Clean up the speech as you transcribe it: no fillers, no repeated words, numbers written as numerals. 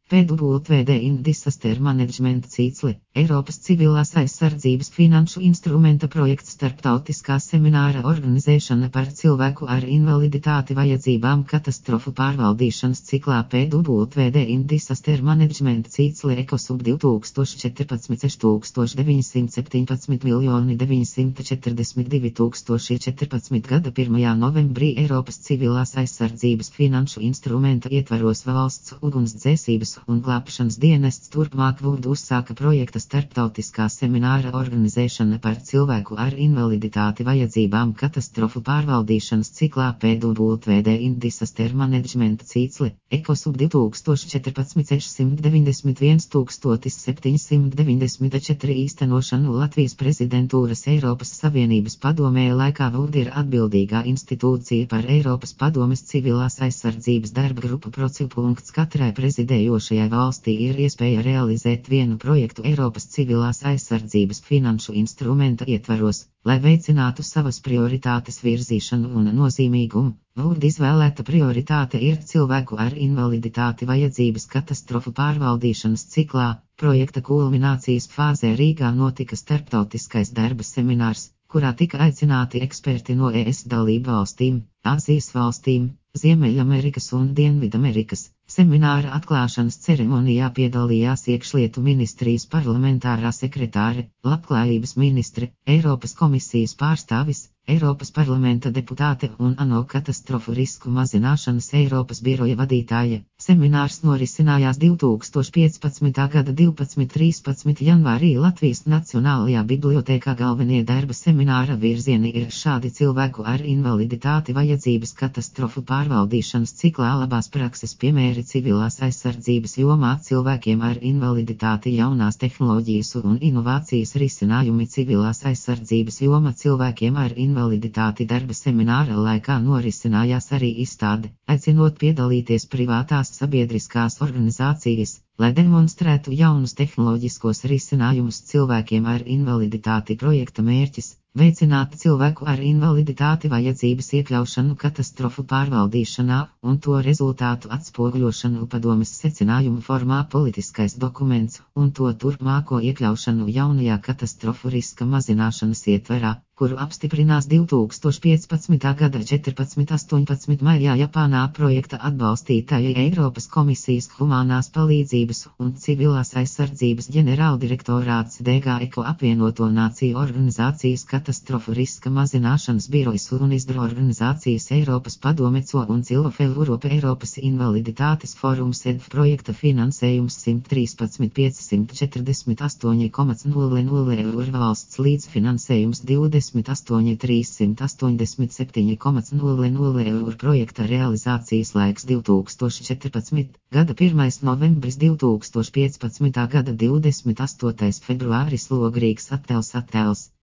PWD in Disaster Management Cīcle, Eiropas civilās aizsardzības finanšu instrumenta projekts starptautiskā semināra organizēšana par cilvēku ar invaliditāti vajadzībām katastrofu pārvaldīšanas ciklā PWD in Disaster Management Cīcle ECOSUB 2014 6917 942 014 gada 1. novembrī Eiropas civilās aizsardzības finanšu instrumenta ietvaros valsts ugunsdzēsības un glābšanas dienests turpmāk uzsāka projekta starptautiskā semināra organizēšana par cilvēku ar invaliditāti vajadzībām katastrofu pārvaldīšanas ciklā PWD in Disaster Management Cīcle, ECOSUB 2014 691 794 īstenošanu Latvijas prezidentūras Eiropas Savienības padomē laikā VUD ir atbildīgā institūcija par Eiropas padomes civilās aizsardzības darba grupu procedūru. Katrai prezidējošajai valstī ir iespēja realizēt vienu projektu Eiropas civilās aizsardzības finanšu instrumenta ietvaros, lai veicinātu savas prioritātes virzīšanu un nozīmīgumu. VUD izvēlēta prioritāte ir cilvēku ar invaliditāti vajadzības katastrofu pārvaldīšanas ciklā. Projekta kulminācijas fāzē Rīgā notika starptautiskais darba seminārs, kurā tika aicināti eksperti no ES dalību valstīm, Āzijas valstīm, Ziemeļamerikas un Dienvidamerikas. Semināra atklāšanas ceremonijā piedalījās iekšlietu ministrijas parlamentārā sekretāre, labklājības ministre, Eiropas komisijas pārstāvis, Eiropas parlamenta deputāte un ANO katastrofu risku mazināšanas Eiropas biroja vadītāja. Seminārs norisinājās 2015. gada 12.13. janvārī Latvijas Nacionālajā bibliotēkā. Galvenie darba semināra virzieni ir šādi: cilvēku ar invaliditāti vajadzības katastrofu pārvaldīšanas ciklā, labās prakses piemēri civilās aizsardzības jomā, cilvēkiem ar invaliditāti jaunās tehnoloģijas un inovācijas risinājumi civilās aizsardzības joma, cilvēkiem ar invaliditāti. Darba semināra laikā norisinājās arī izstāde, aicinot piedalīties privātās sabiedriskās organizācijas, lai demonstrētu jaunus tehnoloģiskos risinājumus cilvēkiem ar invaliditāti. Projekta mērķis – veicināt cilvēku ar invaliditāti vajadzības iekļaušanu katastrofu pārvaldīšanā un to rezultātu atspoguļošanu padomes secinājumu formā, politiskais dokuments un to turpmāko iekļaušanu jaunajā katastrofu riska mazināšanas ietverā, kuru apstiprinās 2015. gada 14.18. maijā Japānā. Projekta atbalstītāji Eiropas komisijas humānās palīdzības un civilās aizsardzības ģenerāldirektorāts DG ECO, apvienoto nāciju organizācijas katastrofu riska mazināšanas birojas un izdara organizācijas Eiropas padome CO un Cilva Europa. Eiropas invaliditātes forums EDF. Projekta finansējums 113 548,00 eiro, valsts līdzfinansējums 28 387,00 eiro. Projekta realizācijas laiks 2014. gada 1. novembris 2015. gada 28. februāris. Logrīgs attēls.